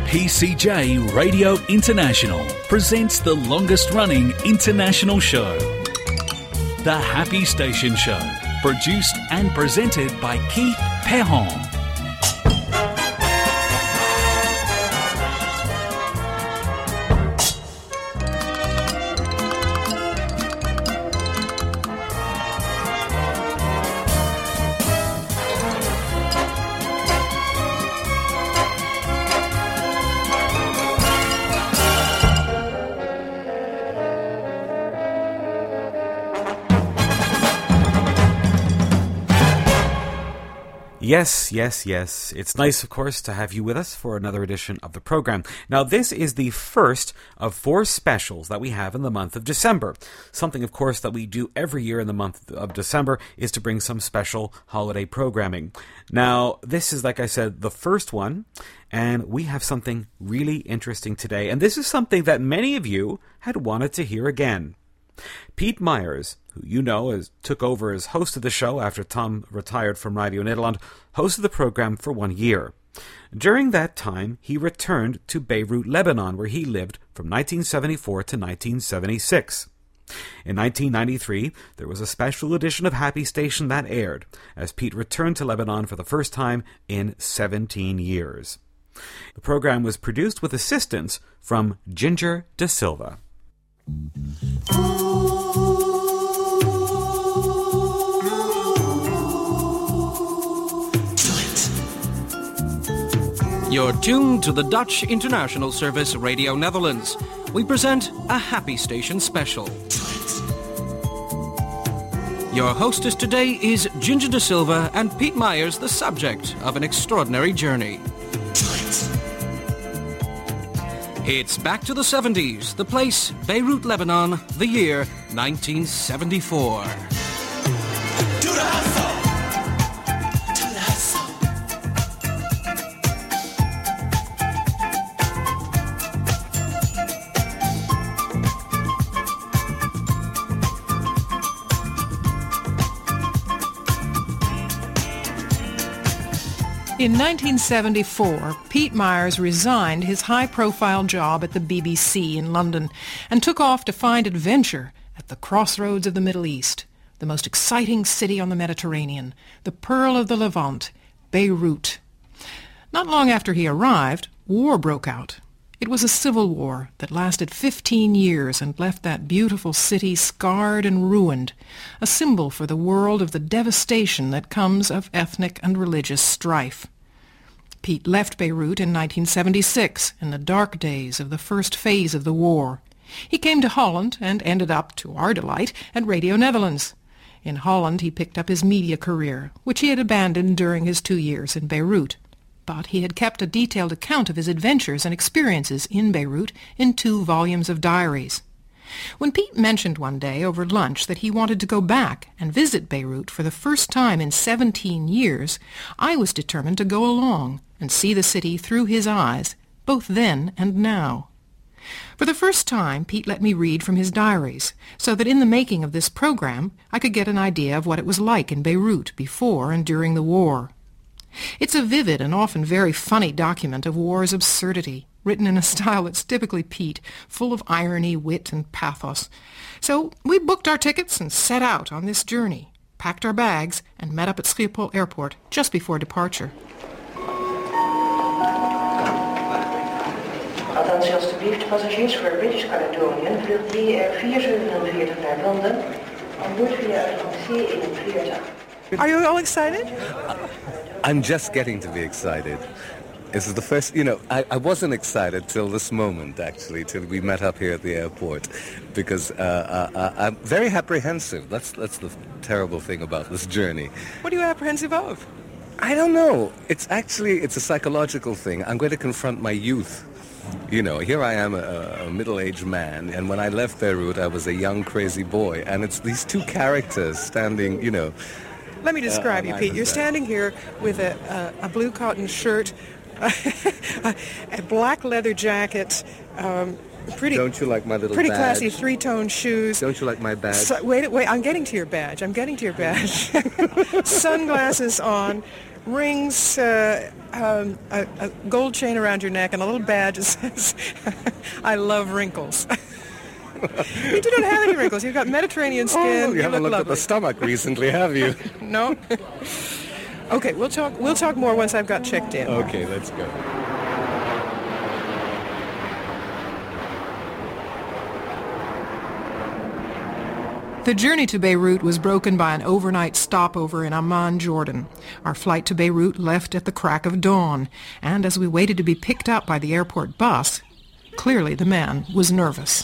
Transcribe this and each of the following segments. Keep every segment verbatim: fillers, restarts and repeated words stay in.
P C J Radio International presents the longest-running international show, The Happy Station Show, produced and presented by Keith Perron. Yes, yes, yes. It's nice, of course, to have you with us for another edition of the program. Now, this is the first of four specials that we have in the month of December. Something, of course, that we do every year in the month of December is to bring some special holiday programming. Now, this is, like I said, the first one, and we have something really interesting today. And this is something that many of you had wanted to hear again. Piet Meyers, who you know as took over as host of the show after Tom retired from Radio Nederland, hosted the program for one year. During that time, he returned to Beirut, Lebanon, where he lived from nineteen seventy-four to nineteen seventy-six. In nineteen ninety-three, there was a special edition of Happy Station that aired, as Piet returned to Lebanon for the first time in seventeen years. The program was produced with assistance from Ginger De Silva. You're tuned to the Dutch International Service Radio Netherlands. We present a Happy Station special. Your hostess today is Ginger De Silva and Piet Meyers, the subject of an extraordinary journey. It's back to the seventies, the place, Beirut, Lebanon, the year nineteen seventy-four. Do the hustle! Do the hustle! In nineteen seventy-four, Piet Meyers resigned his high-profile job at the B B C in London and took off to find adventure at the crossroads of the Middle East, the most exciting city on the Mediterranean, the Pearl of the Levant, Beirut. Not long after he arrived, war broke out. It was a civil war that lasted fifteen years and left that beautiful city scarred and ruined, a symbol for the world of the devastation that comes of ethnic and religious strife. Piet left Beirut in nineteen seventy-six, in the dark days of the first phase of the war. He came to Holland and ended up, to our delight, at Radio Netherlands. In Holland he picked up his media career, which he had abandoned during his two years in Beirut. But he had kept a detailed account of his adventures and experiences in Beirut in two volumes of diaries. When Piet mentioned one day over lunch that he wanted to go back and visit Beirut for the first time in seventeen years, I was determined to go along and see the city through his eyes, both then and now. For the first time, Piet let me read from his diaries, so that in the making of this program I could get an idea of what it was like in Beirut before and during the war. It's a vivid and often very funny document of war's absurdity, written in a style that's typically Piet, full of irony, wit, and pathos. So we booked our tickets and set out on this journey, packed our bags, and met up at Schiphol Airport just before departure. Attentie alstublieft, passagiers voor British Caledonian, vlucht D R vier zevenenveertig naar Londen, aan boord via C eenenveertig. Are you all excited? I'm just getting to be excited. This is the first, you know, I, I wasn't excited till this moment, actually, till we met up here at the airport, because uh, uh, I'm very apprehensive. That's, that's the terrible thing about this journey. What are you apprehensive of? I don't know. It's actually, it's a psychological thing. I'm going to confront my youth. You know, here I am, a, a middle-aged man, and when I left Beirut, I was a young, crazy boy, and it's these two characters standing, you know. Let me describe uh, you, Piet. You're standing here with a, a, a blue cotton shirt, a, a black leather jacket, um, pretty. Don't you like my little pretty badge? classy three-tone shoes. Don't you like my badge? So, wait, wait, I'm getting to your badge. I'm getting to your badge. Sunglasses on, rings, uh, um, a, a gold chain around your neck, and a little badge that says, I love wrinkles. You don't have any wrinkles. You've got Mediterranean skin. Oh, you, you haven't look looked lovely. at the stomach recently, have you? No? Okay, we'll talk, we'll talk more once I've got checked in. Okay, let's go. The journey to Beirut was broken by an overnight stopover in Amman, Jordan. Our flight to Beirut left at the crack of dawn, and as we waited to be picked up by the airport bus, clearly the man was nervous.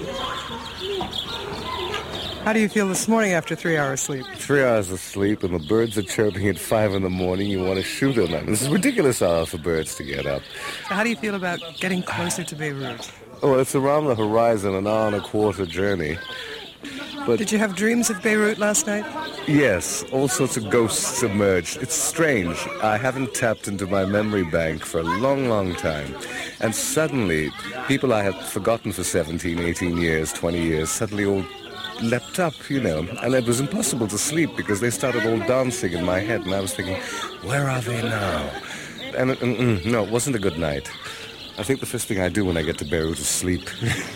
How do you feel this morning after three hours sleep? Three hours of sleep and the birds are chirping at five in the morning. You want to shoot at them. This is a ridiculous hour for birds to get up. So how do you feel about getting closer to Beirut? Oh, it's around the horizon, an hour and a quarter journey. But Did you have dreams of Beirut last night? yes, all sorts of ghosts emerged. It's strange. I haven't tapped into my memory bank for a long, long time. And suddenly, people I had forgotten for seventeen, eighteen years, twenty years, suddenly all leapt up, you know. And it was impossible to sleep because they started all dancing in my head. And I was thinking, where are they now? And uh, mm, mm, no, it wasn't a good night. I think the first thing I do when I get to Beirut is sleep.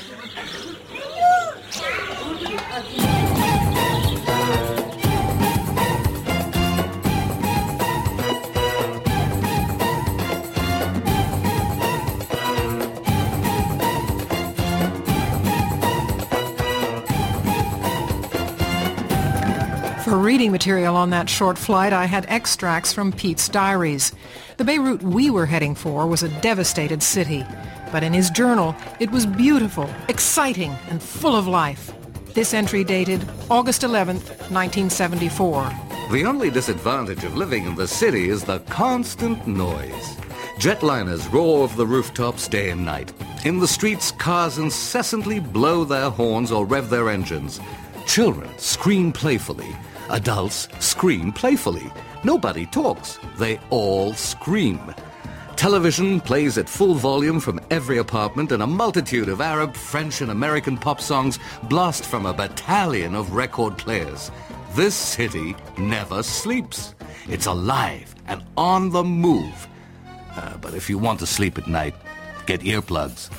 For reading material on that short flight, I had extracts from Pete's diaries. The Beirut we were heading for was a devastated city, but in his journal, it was beautiful, exciting, and full of life. This entry dated August eleventh, nineteen seventy-four. The only disadvantage of living in the city is the constant noise. Jetliners roar off the rooftops day and night. In the streets, cars incessantly blow their horns or rev their engines. Children scream playfully. Adults scream playfully. Nobody talks. They all scream. Television plays at full volume from every apartment, and a multitude of Arab, French, and American pop songs blast from a battalion of record players. This city never sleeps. It's alive and on the move. Uh, but if you want to sleep at night, get earplugs.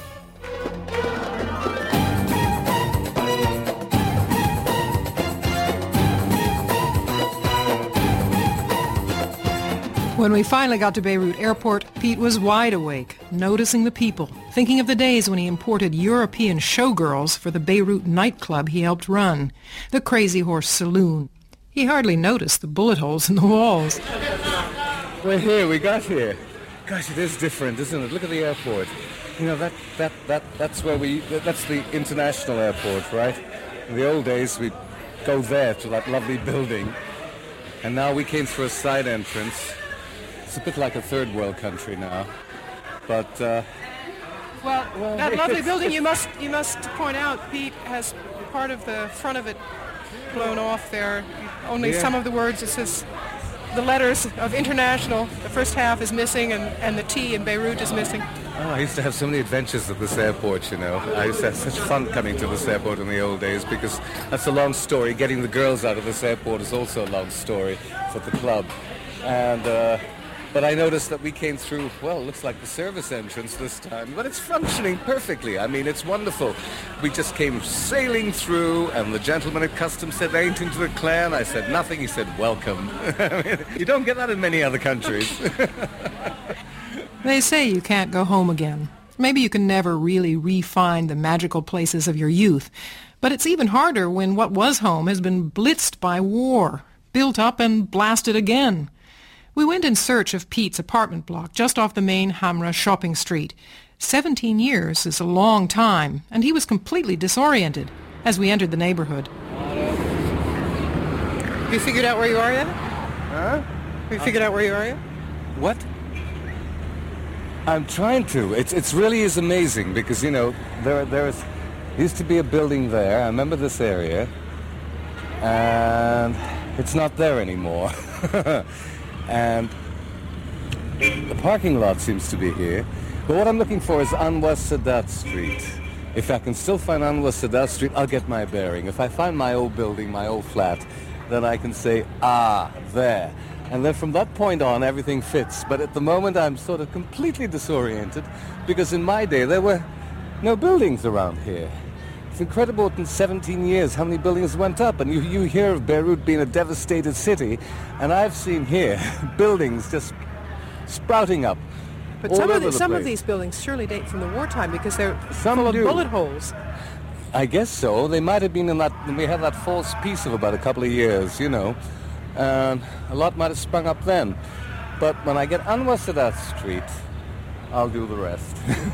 When we finally got to Beirut Airport, Pete was wide awake, noticing the people, thinking of the days when he imported European showgirls for the Beirut nightclub he helped run, the Crazy Horse Saloon. He hardly noticed the bullet holes in the walls. We're here, we got here. Gosh, it is different, isn't it? Look at the airport. You know, that, that, that, that's where we, that's the international airport, right? In the old days, we'd go there to that lovely building. And now we came through a side entrance. It's a bit like a third world country now. But, uh... Well, Well, that lovely it's- building, you must you must point out, Pete, has part of the front of it blown off there. Only Yeah. some of the words, it says the letters of international, the first half is missing, and, and the T in Beirut is missing. Oh, I used to have so many adventures at this airport, you know. I used to have such fun coming to this airport in the old days because that's a long story. Getting the girls out of this airport is also a long story for the club. And, uh, but I noticed that we came through, well, it looks like the service entrance this time, but it's functioning perfectly. I mean, it's wonderful. We just came sailing through, and the gentleman at customs said anything to the clan. I said nothing. He said, welcome. I mean, you don't get that in many other countries. They say you can't go home again. Maybe you can never really re-find the magical places of your youth. But it's even harder when what was home has been blitzed by war, built up and blasted again. We went in search of Pete's apartment block just off the main Hamra shopping street. Seventeen years is a long time, and he was completely disoriented as we entered the neighborhood. Have you figured out where you are yet? Huh? Have you figured out where you are yet? What? I'm trying to. It's it's really is amazing because, you know, there there's used to be a building there. I remember this area, and it's not there anymore. And the parking lot seems to be here. But what I'm looking for is Anwar Sadat Street. If I can still find Anwar Sadat Street, I'll get my bearing. If I find my old building, my old flat, then I can say, ah, there. And then from that point on, everything fits. But at the moment, I'm sort of completely disoriented because in my day, there were no buildings around here. It's incredible in seventeen years how many buildings went up. And you, you hear of Beirut being a devastated city, and I've seen here buildings just sprouting up. But all some, of, over the, the some of place. these buildings surely date from the wartime because they're Some full of do. bullet holes. I guess so. They might have been in that, we had that false peace of about a couple of years, you know. And a lot might have sprung up then. But when I get Anwar Sadat Street, I'll do the rest.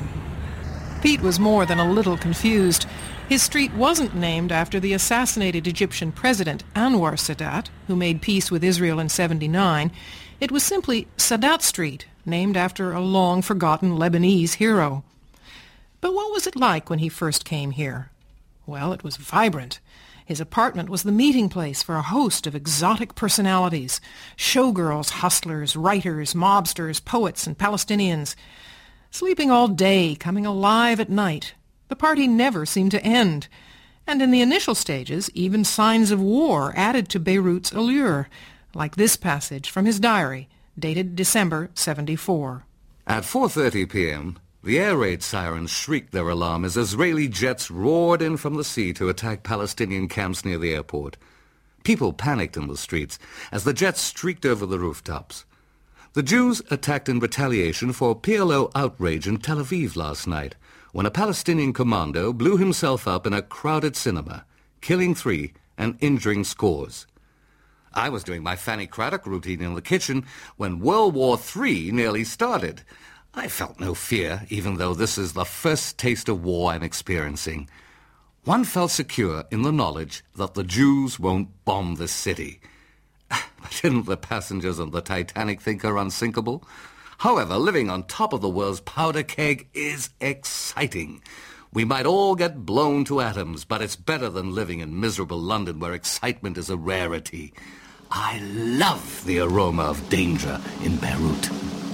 Pete was more than a little confused. His street wasn't named after the assassinated Egyptian president Anwar Sadat, who made peace with Israel in seventy-nine. It was simply Sadat Street, named after a long-forgotten Lebanese hero. But what was it like when he first came here? Well, it was vibrant. His apartment was the meeting place for a host of exotic personalities, showgirls, hustlers, writers, mobsters, poets, and Palestinians. Sleeping all day, coming alive at night, the party never seemed to end. And in the initial stages, even signs of war added to Beirut's allure, like this passage from his diary, dated December seventy-four. At four thirty p.m., the air raid sirens shrieked their alarm as Israeli jets roared in from the sea to attack Palestinian camps near the airport. People panicked in the streets as the jets streaked over the rooftops. The Jews attacked in retaliation for P L O outrage in Tel Aviv last night, when a Palestinian commando blew himself up in a crowded cinema, killing three and injuring scores. I was doing my Fanny Craddock routine in the kitchen when World War Three nearly started. I felt no fear, even though this is the first taste of war I'm experiencing. One felt secure in the knowledge that the Jews won't bomb this city. But didn't the passengers on the Titanic think her unsinkable? However, living on top of the world's powder keg is exciting. We might all get blown to atoms, but it's better than living in miserable London where excitement is a rarity. I love the aroma of danger in Beirut.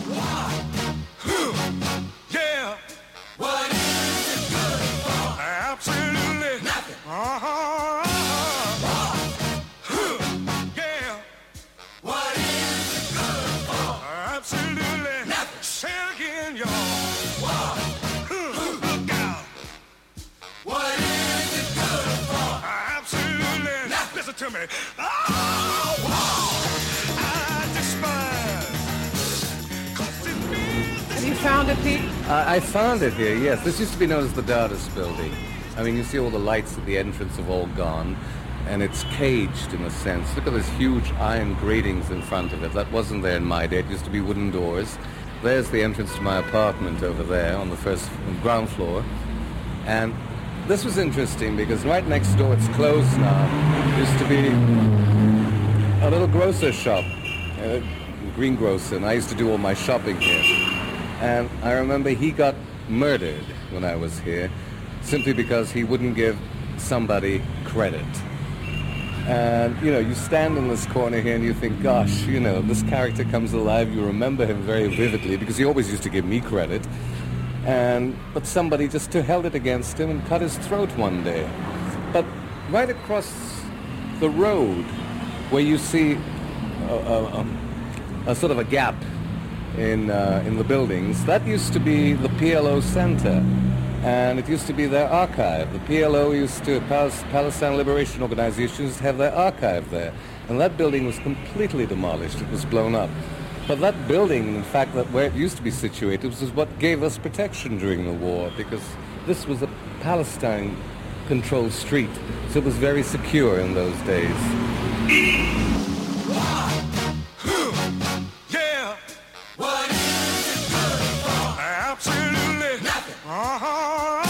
Yeah. What is it good for? Absolutely nothing. Uh-huh. Yeah. What is it good for? Absolutely nothing. Say it again, y'all. Look out. What is it good for? Absolutely nothing. Listen to me. Oh, wow. I despise. Have you found it, Pete? Uh, I found it here, yes. This used to be known as the Dardis building. I mean, you see all the lights at the entrance have all gone, and it's caged in a sense. Look at those huge iron gratings in front of it. That wasn't there in my day. It used to be wooden doors. There's the entrance to my apartment over there on the first on the ground floor. And this was interesting because right next door, it's closed now, used to be a little grocer shop, a greengrocer, and I used to do all my shopping here. And I remember he got murdered when I was here simply because he wouldn't give somebody credit. And, you know, you stand in this corner here and you think, gosh, you know, this character comes alive. You remember him very vividly because he always used to give me credit. And but somebody just held it against him and cut his throat one day. But right across the road where you see a, a, a, a sort of a gap in uh, in the buildings, that used to be the P L O Center, and it used to be their archive. The P L O used to, Pal- Palestine Liberation Organization used to have their archive there, and that building was completely demolished. It was blown up. But that building, in fact, that where it used to be situated, was what gave us protection during the war, because this was a Palestine-controlled street, so it was very secure in those days. Yeah. What is it good for? Absolutely nothing. Uh-huh.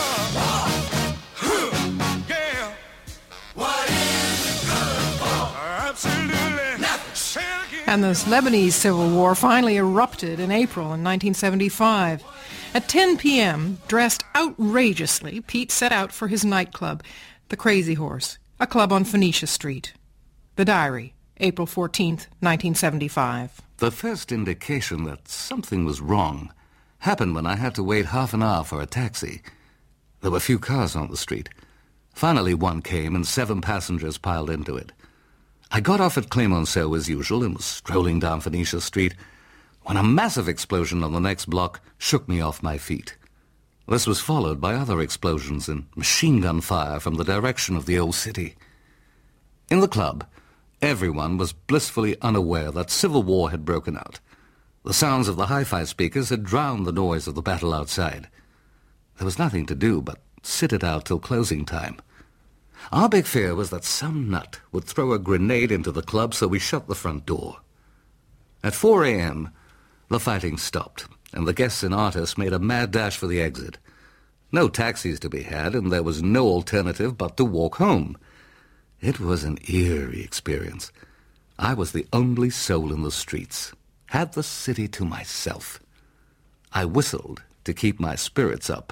Yeah. What is it good for? Absolutely nothing. Say it again. And the Lebanese Civil War finally erupted in April in nineteen seventy-five. At ten p.m., dressed outrageously, Pete set out for his nightclub, the Crazy Horse, a club on Phoenicia Street. The Diary, April fourteenth, nineteen seventy-five. The first indication that something was wrong happened when I had to wait half an hour for a taxi. There were few cars on the street. Finally one came and seven passengers piled into it. I got off at Clemenceau as usual and was strolling down Phoenicia Street when a massive explosion on the next block shook me off my feet. This was followed by other explosions and machine gun fire from the direction of the old city. In the club, everyone was blissfully unaware that civil war had broken out. The sounds of the hi-fi speakers had drowned the noise of the battle outside. There was nothing to do but sit it out till closing time. Our big fear was that some nut would throw a grenade into the club, so we shut the front door. At four a.m., the fighting stopped, and the guests and artists made a mad dash for the exit. No taxis to be had, and there was no alternative but to walk home. It was an eerie experience. I was the only soul in the streets, had the city to myself. I whistled to keep my spirits up.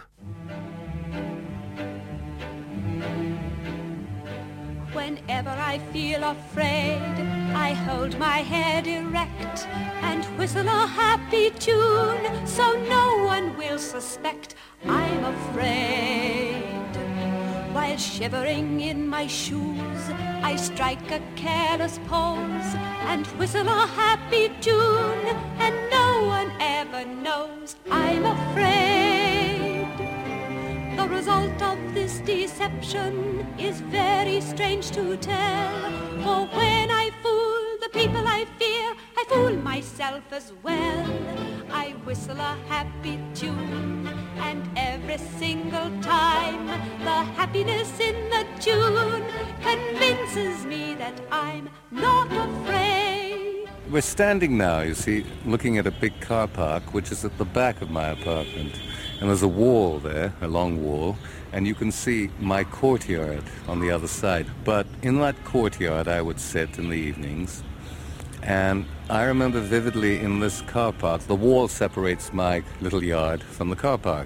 Whenever I feel afraid, I hold my head erect and whistle a happy tune so no one will suspect I'm afraid. While shivering in my shoes, I strike a careless pose and whistle a happy tune, and no one ever knows I'm afraid. The result of this deception is very strange to tell, for when I fool the people I fear, I fool myself as well. I whistle a happy tune, and every single time the happiness in the tune convinces me that I'm not afraid. We're standing now, you see, looking at a big car park, which is at the back of my apartment. And there's a wall there, a long wall, and you can see my courtyard on the other side. But in that courtyard I would sit in the evenings, and I remember vividly in this car park, the wall separates my little yard from the car park.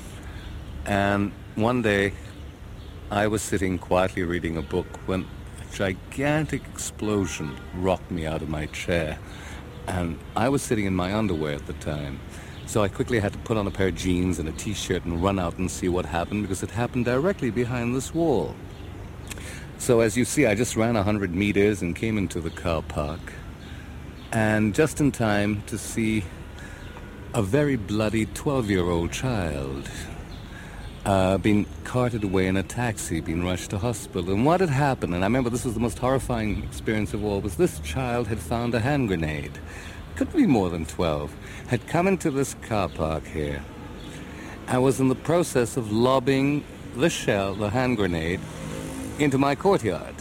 And one day I was sitting quietly reading a book when a gigantic explosion rocked me out of my chair. And I was sitting in my underwear at the time. So I quickly had to put on a pair of jeans and a t-shirt and run out and see what happened, because it happened directly behind this wall. So as you see, I just ran a hundred meters and came into the car park, and just in time to see a very bloody twelve-year-old child uh, being carted away in a taxi, being rushed to hospital. And what had happened, and I remember this was the most horrifying experience of all, was this child had found a hand grenade. Couldn't be more than twelve, had come into this car park here. I was in the process of lobbing the shell, the hand grenade, into my courtyard,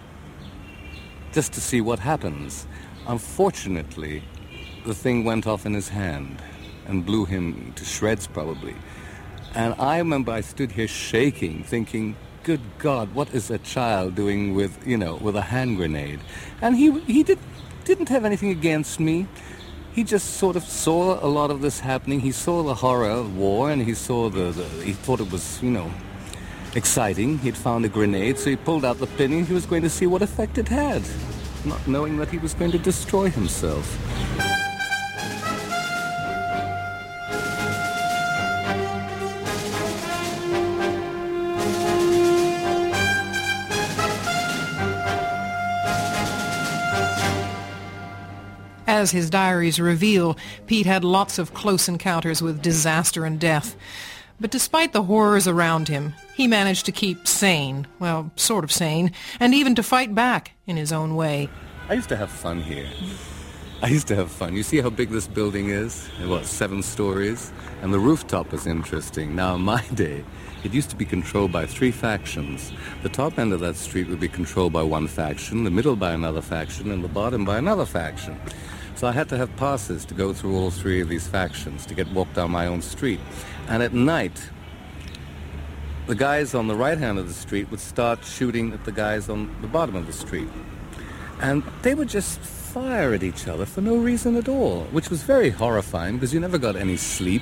just to see what happens. Unfortunately, the thing went off in his hand and blew him to shreds, probably. And I remember I stood here shaking, thinking, good God, what is a child doing with, you know, with a hand grenade? And he he did, didn't have anything against me. He just sort of saw a lot of this happening. He saw the horror of war, and he saw the, the he thought it was, you know, exciting. He'd found a grenade, so he pulled out the pin and he was going to see what effect it had, not knowing that he was going to destroy himself. As his diaries reveal, Pete had lots of close encounters with disaster and death. But despite the horrors around him, he managed to keep sane, well, sort of sane, and even to fight back in his own way. I used to have fun here. I used to have fun. You see how big this building is? What, seven stories? And the rooftop is interesting. Now, in my day, it used to be controlled by three factions. The top end of that street would be controlled by one faction, the middle by another faction, and the bottom by another faction. So I had to have passes to go through all three of these factions to get walked down my own street. And at night, the guys on the right hand of the street would start shooting at the guys on the bottom of the street. And they would just fire at each other for no reason at all, which was very horrifying because you never got any sleep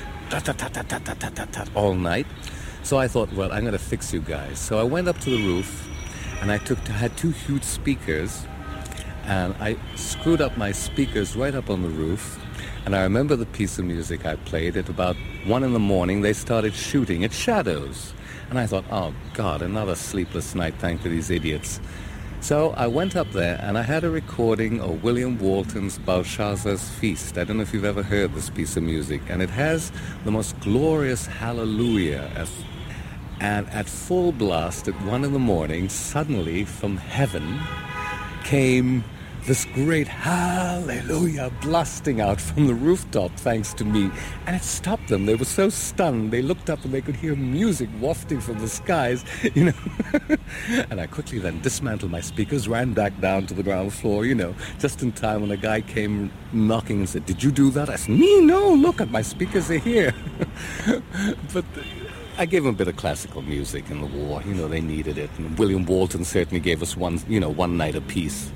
all night. So I thought, well, I'm going to fix you guys. So I went up to the roof, and I took had two huge speakers, and I screwed up my speakers right up on the roof. And I remember the piece of music I played. At about one in the morning, they started shooting at shadows. And I thought, oh, God, another sleepless night, thanks to these idiots. So I went up there and I had a recording of William Walton's Belshazzar's Feast. I don't know if you've ever heard this piece of music. And it has the most glorious hallelujah. As, and at full blast at one in the morning, suddenly from heaven came this great hallelujah blasting out from the rooftop thanks to me. And it stopped them. They were so stunned. They looked up and they could hear music wafting from the skies, you know. And I quickly then dismantled my speakers, ran back down to the ground floor, you know, just in time when a guy came knocking and said, "Did you do that?" I said, "Me? No, look at my speakers are here." But the, I gave them a bit of classical music in the war. You know, they needed it. And William Walton certainly gave us one, you know, one night apiece.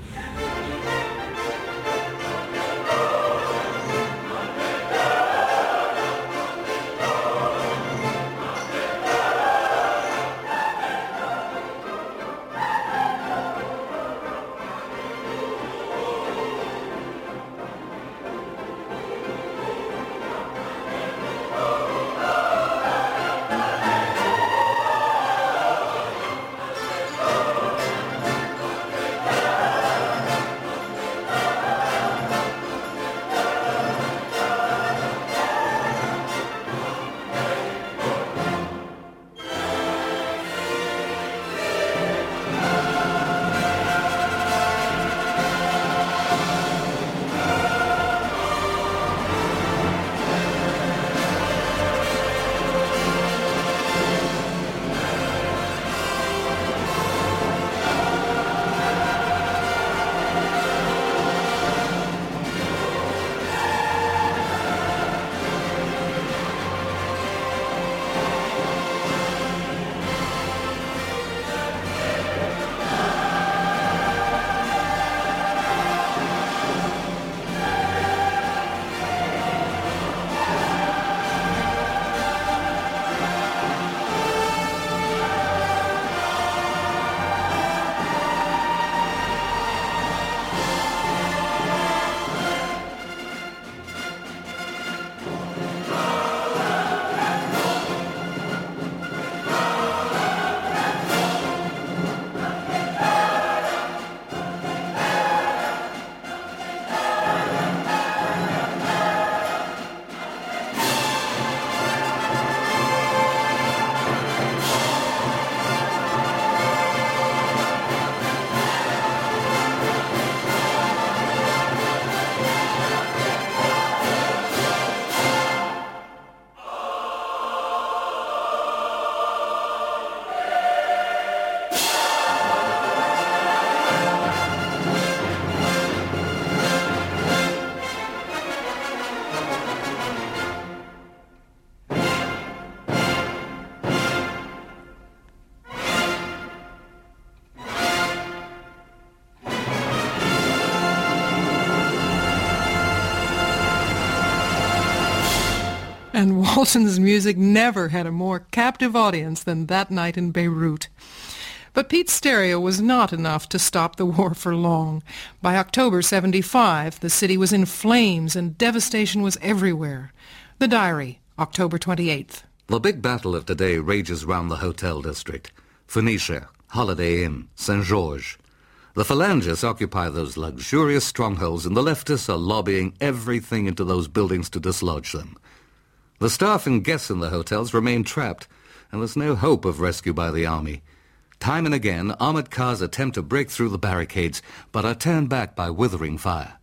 And Walton's music never had a more captive audience than that night in Beirut. But Pete's stereo was not enough to stop the war for long. By October seventy-five, the city was in flames and devastation was everywhere. The diary, October twenty-eighth. The big battle of today rages round the hotel district. Phoenicia, Holiday Inn, Saint Georges. The Phalangists occupy those luxurious strongholds and the leftists are lobbying everything into those buildings to dislodge them. The staff and guests in the hotels remain trapped, and there's no hope of rescue by the army. Time and again, armored cars attempt to break through the barricades, but are turned back by withering fire.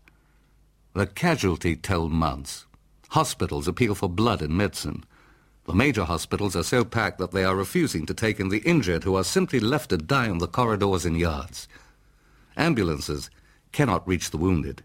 The casualty toll mounts. Hospitals appeal for blood and medicine. The major hospitals are so packed that they are refusing to take in the injured who are simply left to die on the corridors and yards. Ambulances cannot reach the wounded.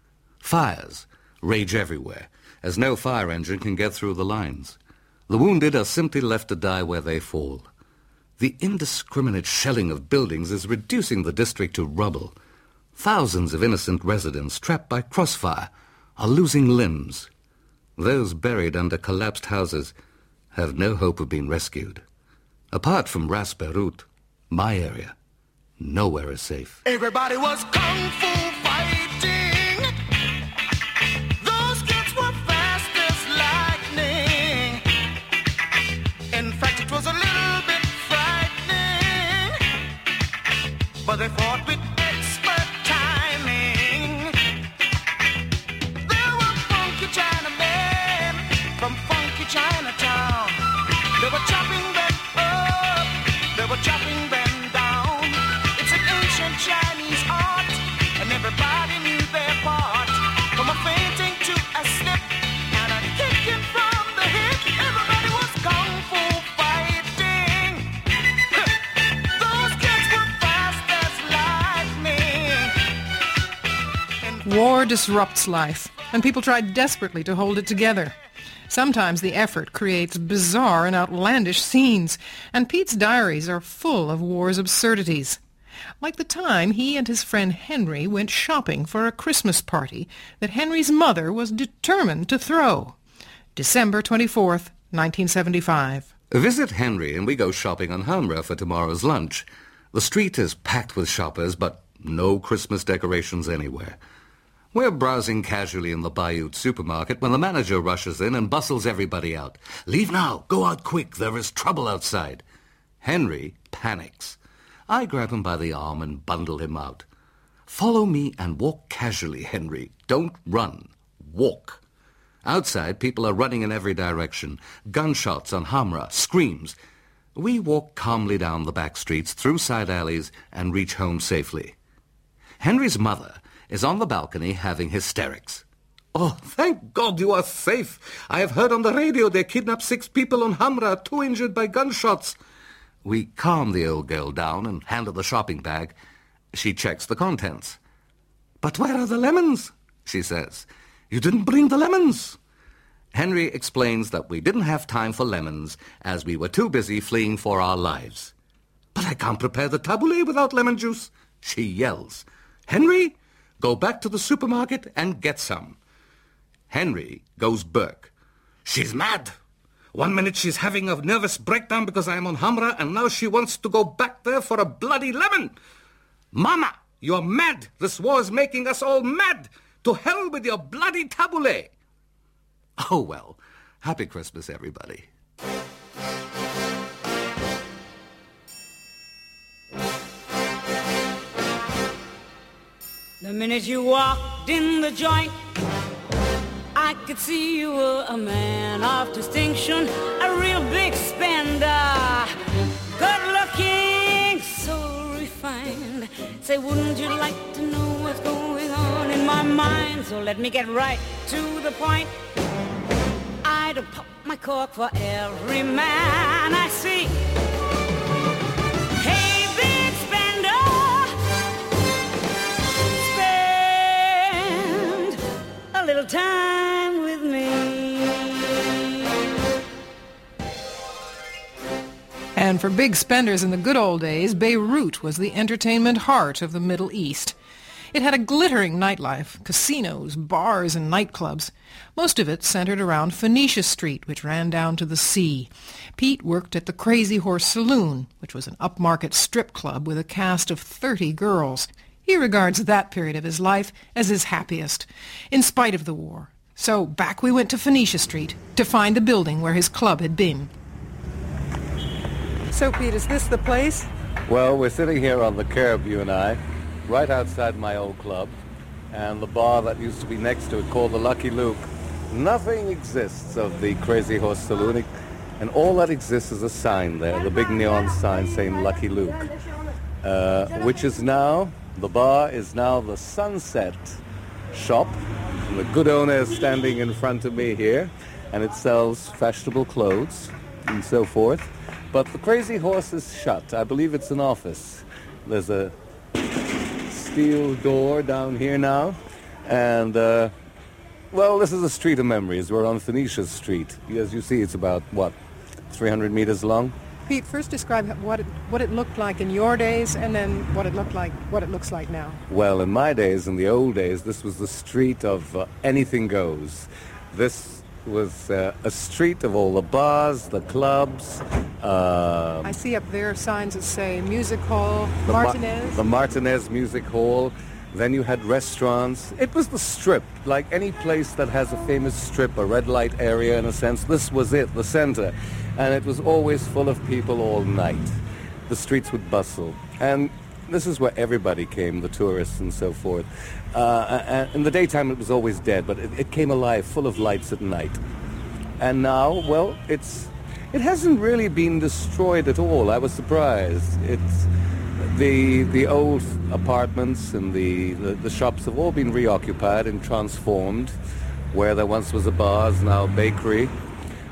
Fires rage everywhere, as no fire engine can get through the lines. The wounded are simply left to die where they fall. The indiscriminate shelling of buildings is reducing the district to rubble. Thousands of innocent residents trapped by crossfire are losing limbs. Those buried under collapsed houses have no hope of being rescued. Apart from Ras Beirut, my area, nowhere is safe. Everybody was kung fu fighting. Those kids were fast as lightning. In fact, it was a little bit frightening, but they fought with War disrupts life, and people try desperately to hold it together. Sometimes the effort creates bizarre and outlandish scenes, and Pete's diaries are full of war's absurdities. Like the time he and his friend Henry went shopping for a Christmas party that Henry's mother was determined to throw. December twenty-fourth, nineteen seventy-five. Visit Henry and we go shopping on Hamra for tomorrow's lunch. The street is packed with shoppers, but no Christmas decorations anywhere. We're browsing casually in the Bayeux supermarket when the manager rushes in and bustles everybody out. "Leave now! Go out quick! There is trouble outside!" Henry panics. I grab him by the arm and bundle him out. "Follow me and walk casually, Henry. Don't run. Walk." Outside, people are running in every direction. Gunshots on Hamra, screams. We walk calmly down the back streets, through side alleys, and reach home safely. Henry's mother is on the balcony having hysterics. "Oh, thank God you are safe. I have heard on the radio they kidnapped six people on Hamra, two injured by gunshots." We calm the old girl down and hand her the shopping bag. She checks the contents. "But where are the lemons?" she says. "You didn't bring the lemons." Henry explains that we didn't have time for lemons as we were too busy fleeing for our lives. "But I can't prepare the tabbouleh without lemon juice," she yells. "Henry, go back to the supermarket and get some." Henry goes berk. "She's mad. One minute she's having a nervous breakdown because I am on Hamra, and now she wants to go back there for a bloody lemon. Mama, you're mad. This war is making us all mad. To hell with your bloody tabbouleh." Oh, well. Happy Christmas, everybody. The minute you walked in the joint, I could see you were a man of distinction, a real big spender, good looking, so refined. Say, wouldn't you like to know what's going on in my mind? So let me get right to the point. I'd pop my cork for every man I see. Hey, big spender, spend a little time with me. And for big spenders in the good old days, Beirut was the entertainment heart of the Middle East. It had a glittering nightlife, casinos, bars, and nightclubs. Most of it centered around Phoenicia Street, which ran down to the sea. Pete worked at the Crazy Horse Saloon, which was an upmarket strip club with a cast of thirty girls. He regards that period of his life as his happiest, in spite of the war. So back we went to Phoenicia Street to find the building where his club had been. So, Pete, is this the place? Well, we're sitting here on the curb, you and I, right outside my old club, and the bar that used to be next to it called the Lucky Luke. Nothing exists of the Crazy Horse Saloon, and all that exists is a sign there, the big neon sign saying Lucky Luke, uh, which is now, the bar is now the Sunset Shop. And the good owner is standing in front of me here, and it sells fashionable clothes and so forth. But the Crazy Horse is shut. I believe it's an office. There's a steel door down here now, and uh, well, this is a street of memories. We're on Phoenicia Street. As you see, it's about what, three hundred meters long. Pete, first describe what it, what it looked like in your days, and then what it looked like, what it looks like now. Well, in my days, in the old days, this was the street of uh, anything goes. This was uh, a street of all the bars, the clubs. Uh, I see up there signs that say Music Hall, the Martinez. Ma- the Martinez Music Hall. Then you had restaurants. It was the strip, like any place that has a famous strip, a red light area in a sense. This was it, the center. And it was always full of people all night. The streets would bustle. And this is where everybody came, the tourists and so forth. Uh, and in the daytime it was always dead, but it, it came alive, full of lights at night. And now, well, it's it hasn't really been destroyed at all. I was surprised. It's the the old apartments and the, the, the shops have all been reoccupied and transformed. Where there once was a bar is now a bakery.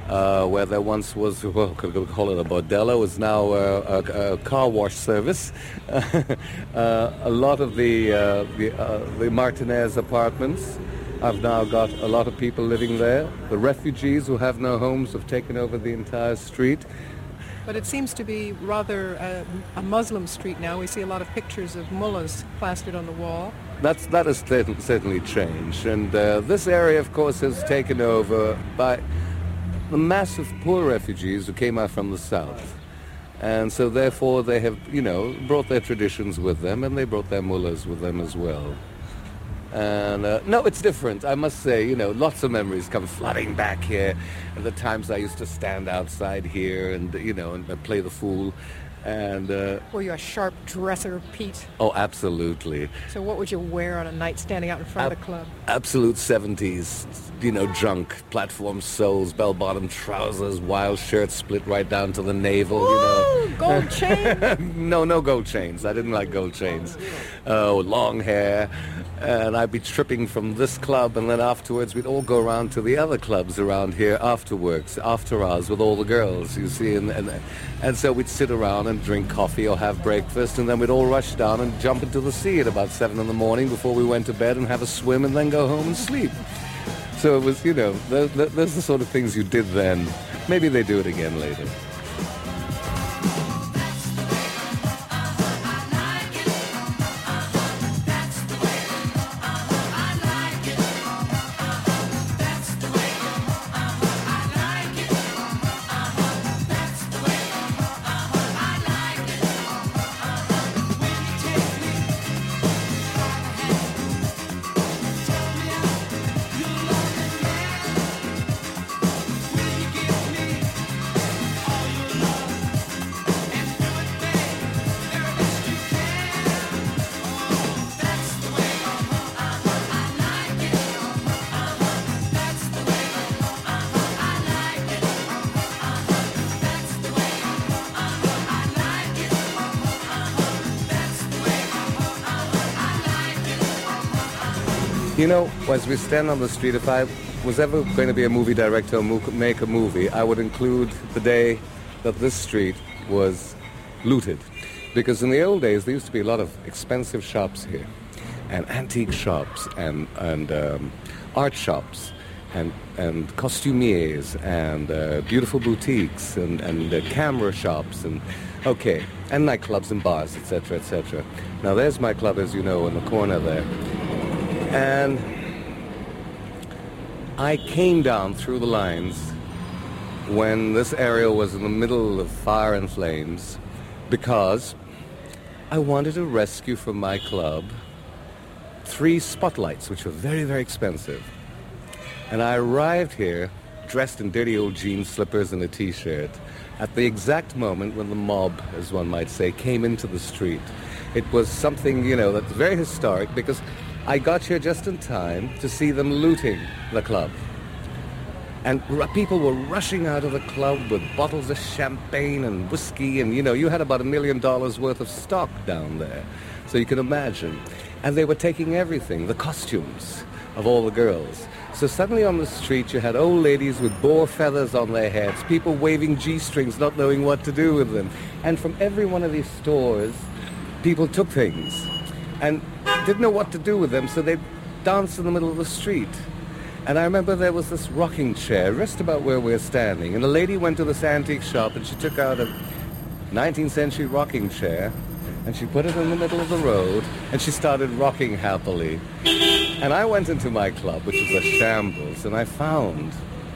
uh, where there once was, well, could we call it a bordello, is now a, a, a car wash service. uh, a lot of the, uh, the, uh, the Martinez apartments, I've now got a lot of people living there. The refugees who have no homes have taken over the entire street. But it seems to be rather uh, a Muslim street now. We see a lot of pictures of mullahs plastered on the wall. That's, that has certainly changed. And uh, this area, of course, is taken over by the massive poor refugees who came out from the south. And so, therefore, they have, you know, brought their traditions with them, and they brought their mullahs with them as well. And uh, no, it's different. I must say, you know, lots of memories come flooding back here. And the times I used to stand outside here and, you know, and play the fool. And uh, were you a sharp dresser, Pete? Oh, absolutely. So what would you wear on a night standing out in front Ab- of the club? Absolute seventies, you know, junk, platform soles, bell-bottom trousers, wild shirts split right down to the navel. Ooh, you know, gold chain? no, no gold chains. I didn't like gold chains. Oh, long hair. And I'd be tripping from this club, and then afterwards we'd all go around to the other clubs around here after works, after hours with all the girls, you see. And, and, and so we'd sit around and drink coffee or have breakfast, and then we'd all rush down and jump into the sea at about seven in the morning before we went to bed and have a swim and then go home and sleep. So it was, you know, those, those are the sort of things you did then. Maybe they do it again later. You know, as we stand on the street, if I was ever going to be a movie director or make a movie, I would include the day that this street was looted. Because in the old days, there used to be a lot of expensive shops here, and antique shops, and, and um, art shops, and, and costumiers, and uh, beautiful boutiques, and, and uh, camera shops, and okay, and nightclubs and bars, et cetera, et cetera. Now, there's my club, as you know, in the corner there. And I came down through the lines when this area was in the middle of fire and flames because I wanted to rescue from my club three spotlights, which were very, very expensive. And I arrived here dressed in dirty old jeans, slippers, and a T-shirt at the exact moment when the mob, as one might say, came into the street. It was something, you know, that's very historic because I got here just in time to see them looting the club. And r- people were rushing out of the club with bottles of champagne and whiskey, and, you know, you had about a million dollars worth of stock down there. So you can imagine. And they were taking everything, the costumes of all the girls. So suddenly on the street you had old ladies with boar feathers on their heads, people waving G-strings, not knowing what to do with them. And from every one of these stores, people took things and didn't know what to do with them, so they danced in the middle of the street. And I remember there was this rocking chair just about where we're standing, and a lady went to this antique shop and she took out a nineteenth century rocking chair and she put it in the middle of the road and she started rocking happily. And I went into my club, which was a shambles, and I found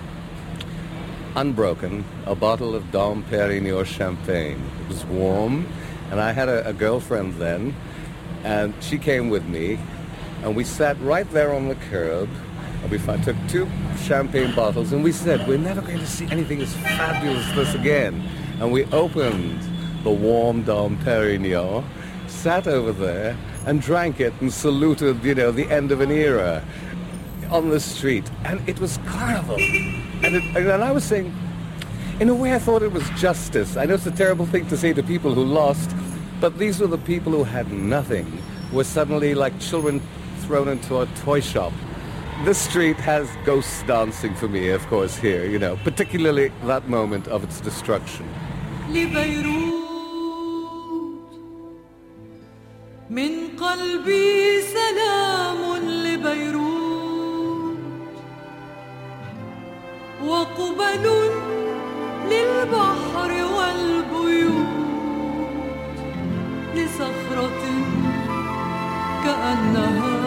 unbroken a bottle of Dom Perignon champagne. It was warm, and I had a, a girlfriend then. And she came with me, and we sat right there on the curb, and we f- took two champagne bottles, and we said, we're never going to see anything as fabulous as this again. And we opened the warm Dom Perignon, sat over there, and drank it, and saluted, you know, the end of an era on the street. And it was carnival. And, it, and I was saying, in a way, I thought it was justice. I know it's a terrible thing to say to people who lost, but these were the people who had nothing, were suddenly like children thrown into a toy shop this street has ghosts dancing for me, of course, here, you know, particularly that moment of its destruction. من قلبي سلام لبيروت وقبل للبحر والبيوت لصخرة كأنها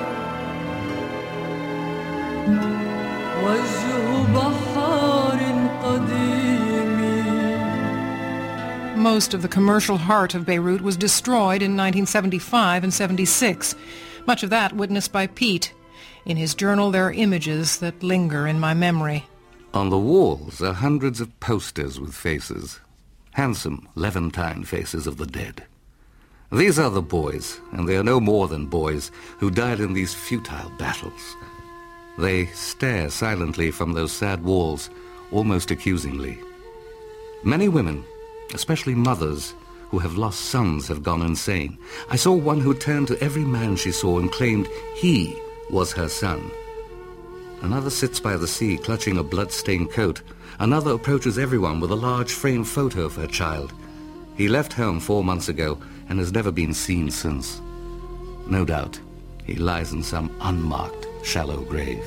وجه بحار قديم. Most of the commercial heart of Beirut was destroyed in nineteen seventy-five and seventy-six, much of that witnessed by Pete. In his journal there are images that linger in my memory. On the walls are hundreds of posters with faces, handsome Levantine faces of the dead. These are the boys, and they are no more than boys, who died in these futile battles. They stare silently from those sad walls, almost accusingly. Many women, especially mothers who have lost sons, have gone insane. I saw one who turned to every man she saw and claimed he was her son. Another sits by the sea clutching a blood-stained coat. Another approaches everyone with a large framed photo of her child. He left home four months ago and has never been seen since. No doubt, he lies in some unmarked, shallow grave.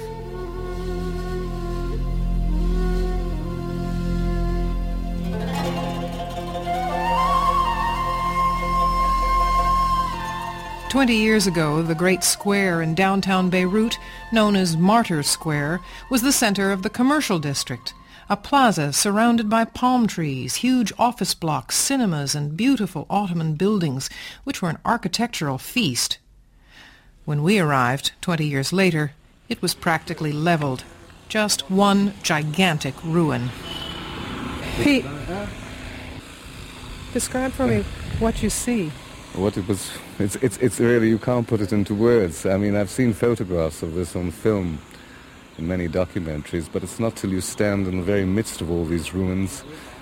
Twenty years ago, the great square in downtown Beirut, known as Martyr Square, was the center of the commercial district, a plaza surrounded by palm trees, huge office blocks, cinemas, and beautiful Ottoman buildings, which were an architectural feast. When we arrived, twenty years later, it was practically leveled, just one gigantic ruin. Pete, describe for me what you see. What it was, it's, it's, it's really, you can't put it into words. I mean, I've seen photographs of this on film in many documentaries, but it's not till you stand in the very midst of all these ruins.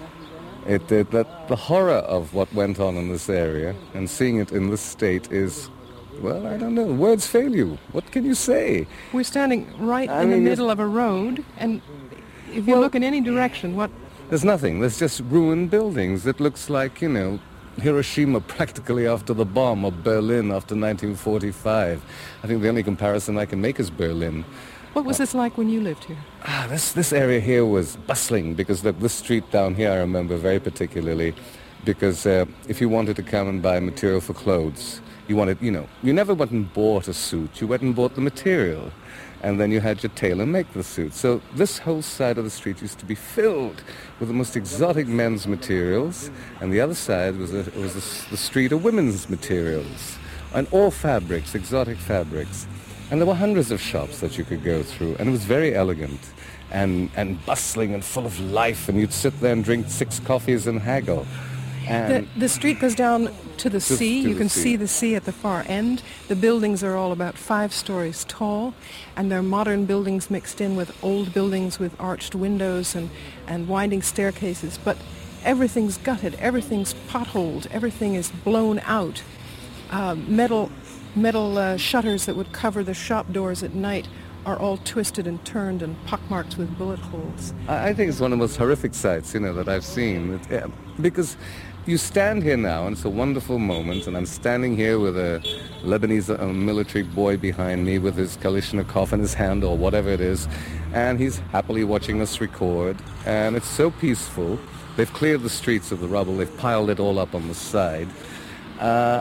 It, it, that the horror of what went on in this area and seeing it in this state is, well, I don't know, words fail you. What can you say? We're standing right I in mean, the middle of a road, and if you well, look in any direction, what... There's nothing. There's just ruined buildings. It looks like, you know, Hiroshima practically after the bomb, or Berlin after nineteen forty-five. I think the only comparison I can make is Berlin. What was uh, this like when you lived here? Ah, this this area here was bustling because look, this street down here I remember very particularly because uh, if you wanted to come and buy material for clothes, you wanted, you know, you never went and bought a suit. You went and bought the material, and then you had your tailor make the suit. So this whole side of the street used to be filled with the most exotic men's materials, and the other side was, a, was a, the street of women's materials, and all fabrics, exotic fabrics. And there were hundreds of shops that you could go through, and it was very elegant and, and bustling and full of life, and you'd sit there and drink six coffees and haggle. And the, the street goes down to the sea. to You the can sea. see the sea at the far end. The buildings are all about five stories tall, and they're modern buildings mixed in with old buildings with arched windows and, and winding staircases. But everything's gutted, everything's potholed, everything is blown out. Uh, metal metal uh, shutters that would cover the shop doors at night are all twisted and turned and pockmarked with bullet holes. I, I think it's one of the most horrific sights, you know, that I've seen. It, yeah, because you stand here now, and it's a wonderful moment, and I'm standing here with a Lebanese uh, military boy behind me with his Kalashnikov in his hand or whatever it is, and he's happily watching us record, and it's so peaceful. They've cleared the streets of the rubble. They've piled it all up on the side. Uh,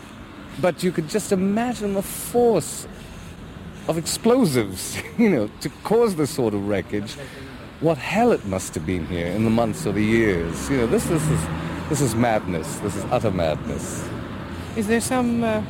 but you could just imagine the force of explosives, you know, to cause this sort of wreckage. What hell it must have been here in the months or the years. You know, this, this is this is madness. This is utter madness. Is there some uh,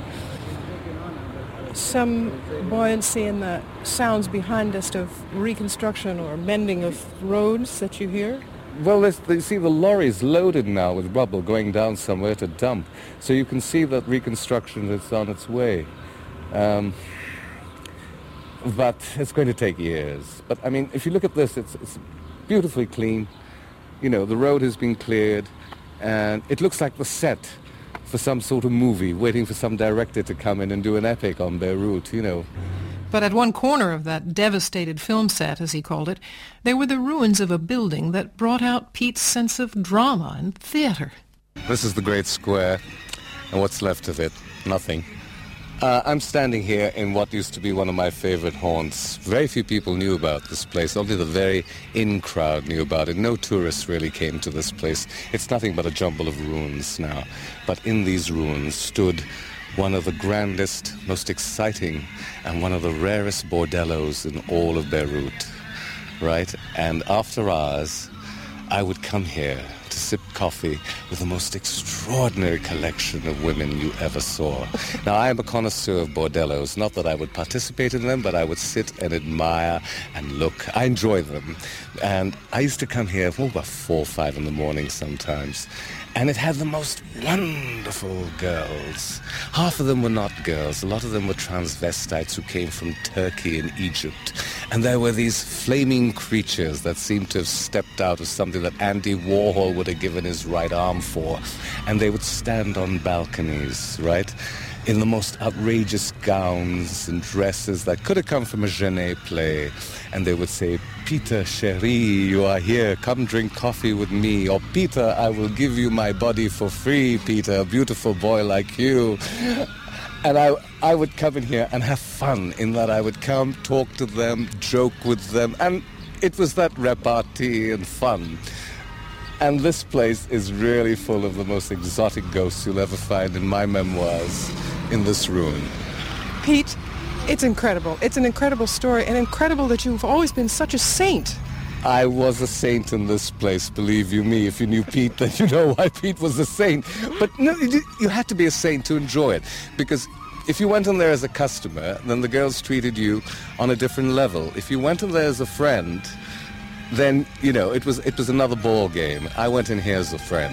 some buoyancy in the sounds behind us of reconstruction or mending of roads that you hear? Well, there's, you see the lorries loaded now with rubble going down somewhere to dump. So you can see that reconstruction is on its way. Um, but it's going to take years. But, I mean, if you look at this, it's, it's beautifully clean. You know, the road has been cleared, and it looks like the set for some sort of movie, waiting for some director to come in and do an epic on Beirut, you know. But at one corner of that devastated film set, as he called it, there were the ruins of a building that brought out Pete's sense of drama and theater. This is the Great Square, and what's left of it? Nothing. Uh, I'm standing here in what used to be one of my favorite haunts. Very few people knew about this place. Only the very in crowd knew about it. No tourists really came to this place. It's nothing but a jumble of ruins now. But in these ruins stood one of the grandest, most exciting, and one of the rarest bordellos in all of Beirut, right? And after hours, I would come here to sip coffee with the most extraordinary collection of women you ever saw. Now, I am a connoisseur of bordellos. Not that I would participate in them, but I would sit and admire and look. I enjoy them. And I used to come here, well, about four or five in the morning sometimes. And it had the most wonderful girls. Half of them were not girls. A lot of them were transvestites who came from Turkey and Egypt. And there were these flaming creatures that seemed to have stepped out of something that Andy Warhol would have given his right arm for. And they would stand on balconies, right, in the most outrageous gowns and dresses that could have come from a Genet play. And they would say, "Peter, chérie, you are here. Come drink coffee with me." Or, "Peter, I will give you my body for free, Peter, a beautiful boy like you." And I, I would come in here and have fun in that I would come, talk to them, joke with them. And it was that repartee and fun. And this place is really full of the most exotic ghosts you'll ever find in my memoirs in this ruin. Pete, it's incredible. It's an incredible story, and incredible that you've always been such a saint. I was a saint in this place, believe you me. If you knew Pete, then you know why Pete was a saint. But no, you had to be a saint to enjoy it, because if you went in there as a customer, then the girls treated you on a different level. If you went in there as a friend, then, you know, it was it was another ball game. I went in here as a friend.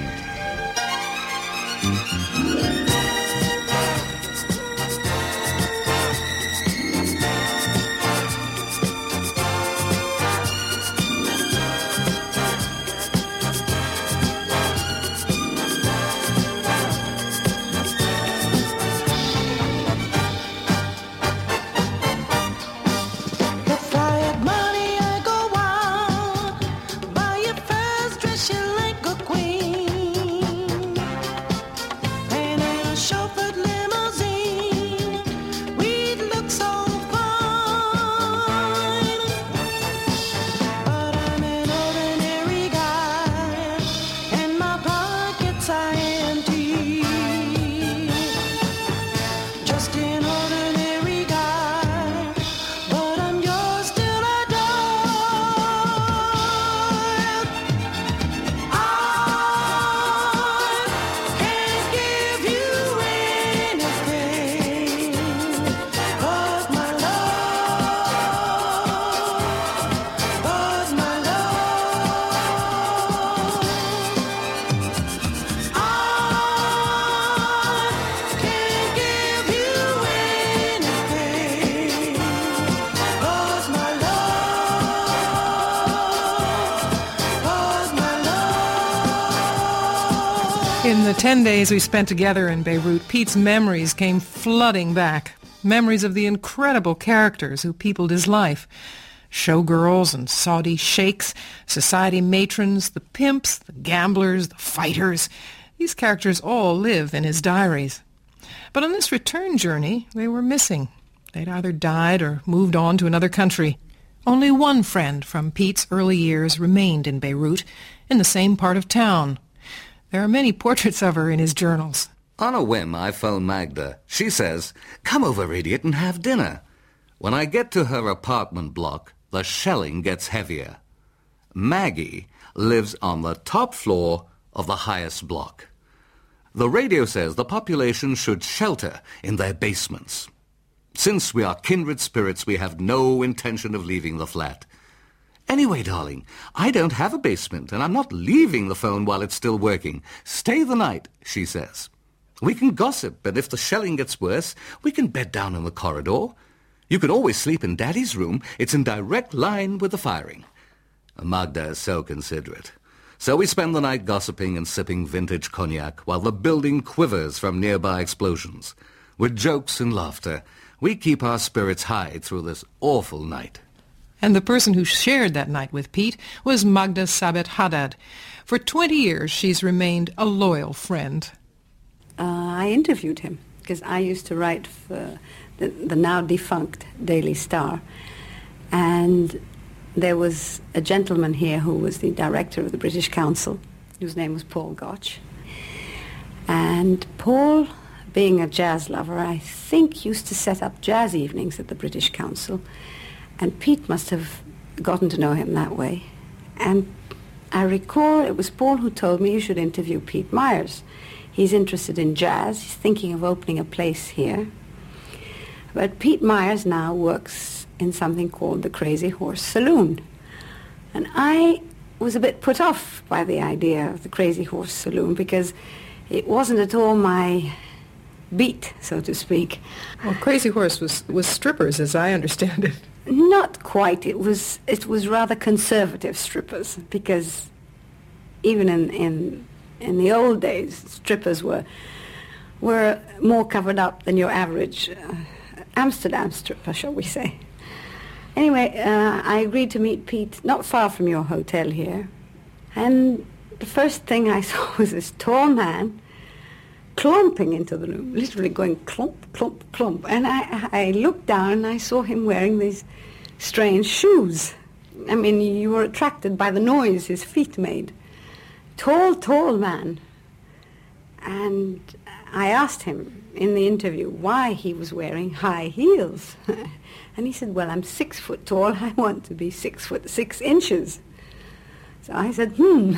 In the ten days we spent together in Beirut, Pete's memories came flooding back. Memories of the incredible characters who peopled his life. Showgirls and Saudi sheikhs, society matrons, the pimps, the gamblers, the fighters. These characters all live in his diaries. But on this return journey, they were missing. They'd either died or moved on to another country. Only one friend from Pete's early years remained in Beirut, in the same part of town. There are many portraits of her in his journals. On a whim, I phone Magda. She says, "Come over, idiot, and have dinner." When I get to her apartment block, the shelling gets heavier. Maggie lives on the top floor of the highest block. The radio says the population should shelter in their basements. Since we are kindred spirits, we have no intention of leaving the flat. Anyway, darling, I don't have a basement, and I'm not leaving the phone while it's still working. Stay the night, she says. We can gossip, and if the shelling gets worse, we can bed down in the corridor. You can always sleep in Daddy's room. It's in direct line with the firing. Magda is so considerate. So we spend the night gossiping and sipping vintage cognac while the building quivers from nearby explosions. With jokes and laughter, We keep our spirits high through this awful night. And the person who shared that night with Pete was Magda Sabet Haddad. For twenty years, she's remained a loyal friend. Uh, I interviewed him because I used to write for the, the now defunct Daily Star. And there was a gentleman here who was the director of the British Council, whose name was Paul Gotch. And Paul, being a jazz lover, I think used to set up jazz evenings at the British Council. And Pete must have gotten to know him that way. And I recall it was Paul who told me you should interview Pete Myers. He's interested in jazz. He's thinking of opening a place here. But Pete Myers now works in something called the Crazy Horse Saloon. And I was a bit put off by the idea of the Crazy Horse Saloon because it wasn't at all my beat, so to speak. Well, Crazy Horse was, was strippers, as I understand it. Not quite. It was it was rather conservative strippers, because even in in in the old days, strippers were were more covered up than your average uh, Amsterdam stripper, shall we say. Anyway, uh, I agreed to meet Pete not far from your hotel here, and the first thing I saw was this tall man clumping into the room, literally going clump, clump, clump. And I, I looked down and I saw him wearing these strange shoes. I mean, you were attracted by the noise his feet made. Tall, tall man. And I asked him in the interview why he was wearing high heels. And he said, well, I'm six foot tall. I want to be six foot six inches. So I said, hmm.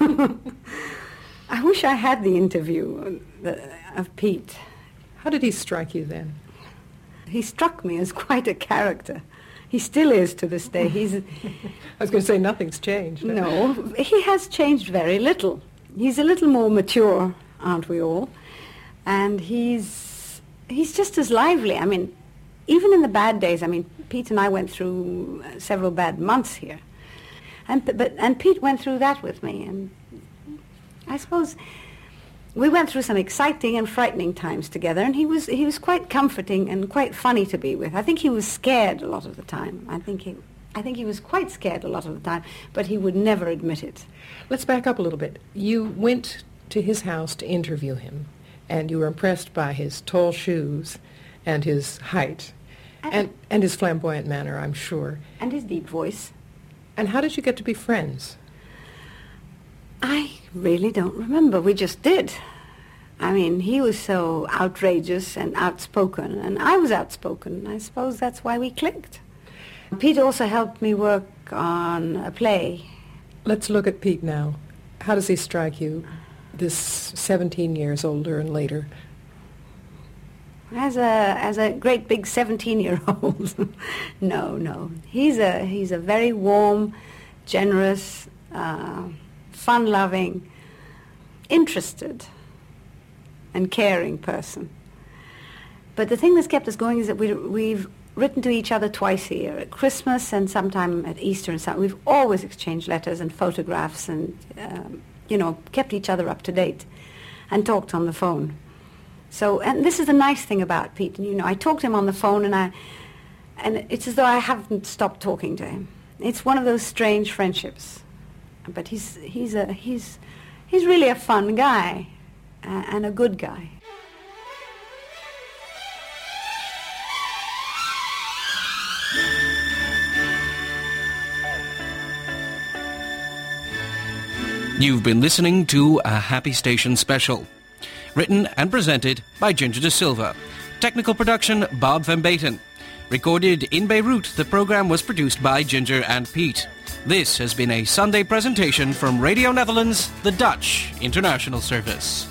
I wish I had the interview of Pete. How did he strike you then? He struck me as quite a character. He still is to this day. He's. I was going to say nothing's changed. No, he has changed very little. He's a little more mature, aren't we all? And he's he's just as lively. I mean, even in the bad days. I mean, Pete and I went through several bad months here, and but and Pete went through that with me, and I suppose we went through some exciting and frightening times together, and he was he was quite comforting and quite funny to be with. I think he was scared a lot of the time. I think he I think he was quite scared a lot of the time, but he would never admit it. Let's back up a little bit. You went to his house to interview him, and you were impressed by his tall shoes and his height and and, and his flamboyant manner, I'm sure. And his deep voice. And how did you get to be friends? I really don't remember. We just did. I mean, he was so outrageous and outspoken, and I was outspoken. I suppose that's why we clicked. Pete also helped me work on a play. Let's look at Pete now. How does he strike you, this seventeen years older and later? As a as a great big seventeen-year-old. no, no. He's a he's a very warm, generous, uh, fun-loving, interested, and caring person. But the thing that's kept us going is that we, we've written to each other twice a year, at Christmas and sometime at Easter and something. We've always exchanged letters and photographs and, um, you know, kept each other up to date and talked on the phone. So, and this is the nice thing about Pete. You know, I talk to him on the phone, and I, and it's as though I haven't stopped talking to him. It's one of those strange friendships. But he's he's a he's he's really a fun guy, uh, and a good guy. You've been listening to a Happy Station special. Written and presented by Ginger De Silva. Technical production, Bob Van Baten. Recorded in Beirut, the program was produced by Ginger and Pete. This has been a Sunday presentation from Radio Netherlands, the Dutch International Service.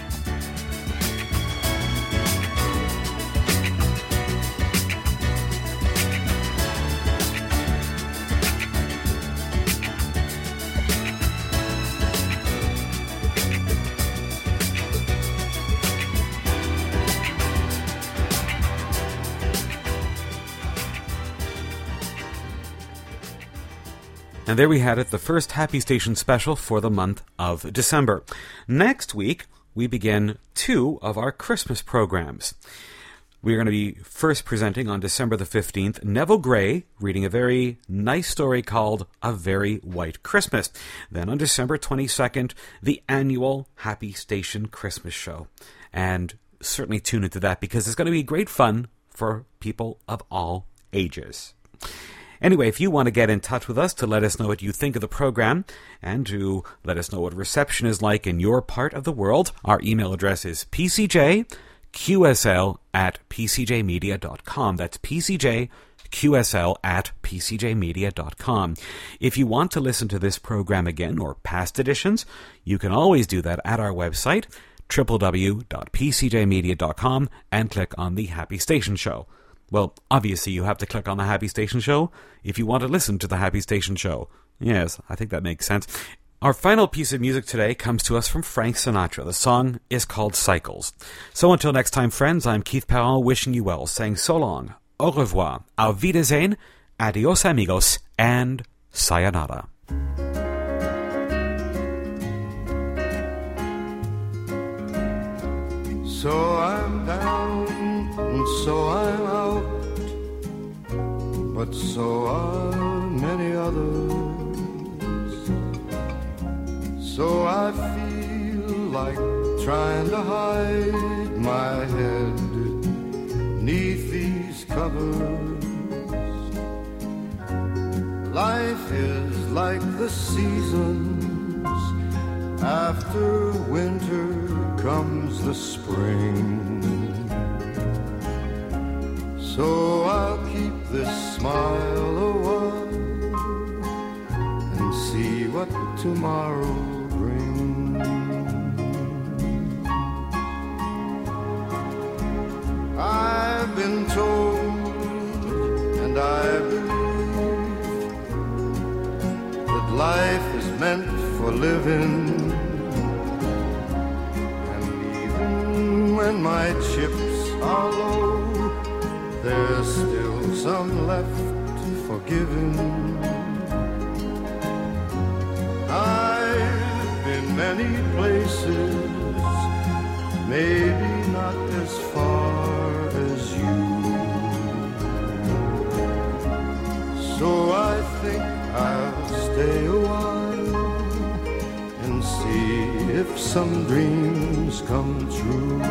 And there we had it, the first Happy Station special for the month of December. Next week, we begin two of our Christmas programs. We're going to be first presenting on December the fifteenth, Neville Gray reading a very nice story called A Very White Christmas. Then on December twenty-second, the annual Happy Station Christmas show. And certainly tune into that because it's going to be great fun for people of all ages. Anyway, if you want to get in touch with us to let us know what you think of the program and to let us know what reception is like in your part of the world, our email address is p c j q s l at p c j media dot com. That's p c j q s l at p c j media dot com. If you want to listen to this program again or past editions, you can always do that at our website, w w w dot p c j media dot com, and click on the Happy Station Show. Well, obviously you have to click on the Happy Station Show if you want to listen to the Happy Station Show. Yes, I think that makes sense. Our final piece of music today comes to us from Frank Sinatra. The song is called Cycles. So until next time, friends, I'm Keith Parent wishing you well, saying so long, au revoir, auf Wiedersehen, adios amigos, and sayonara. So I'm down and so I'm out, but so are many others. So I feel like trying to hide my head neath these covers. Life is like the seasons. After winter comes the spring. So I'll keep this smile a while and see what tomorrow brings. I've been told and I believe that life is meant for living. When my chips are low, there's still some left for giving. I've been many places, maybe not as far as you. So I think I'll stay a while and see if some dreams come true.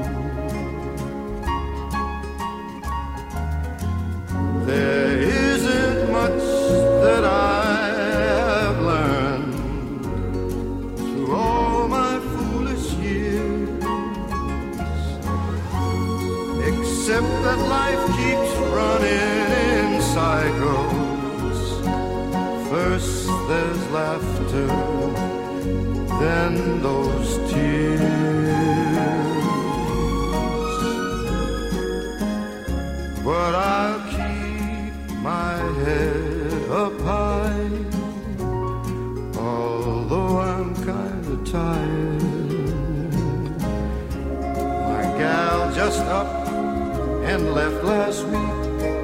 There isn't much that I have learned through all my foolish years, except that life keeps running in cycles. First there's laughter, then those tears. But I'll keep my head up high, although I'm kinda tired. My gal just up and left last week.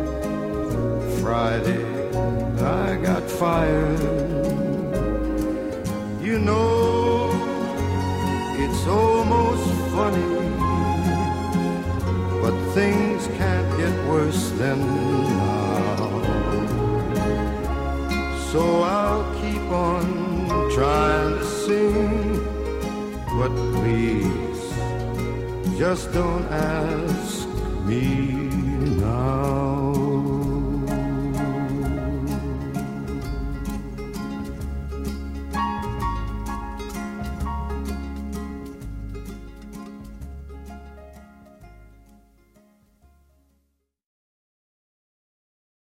Friday I got fired. You know, it's almost funny, but things can't get worse than now. So I'll keep on trying to sing, but please, just don't ask me now.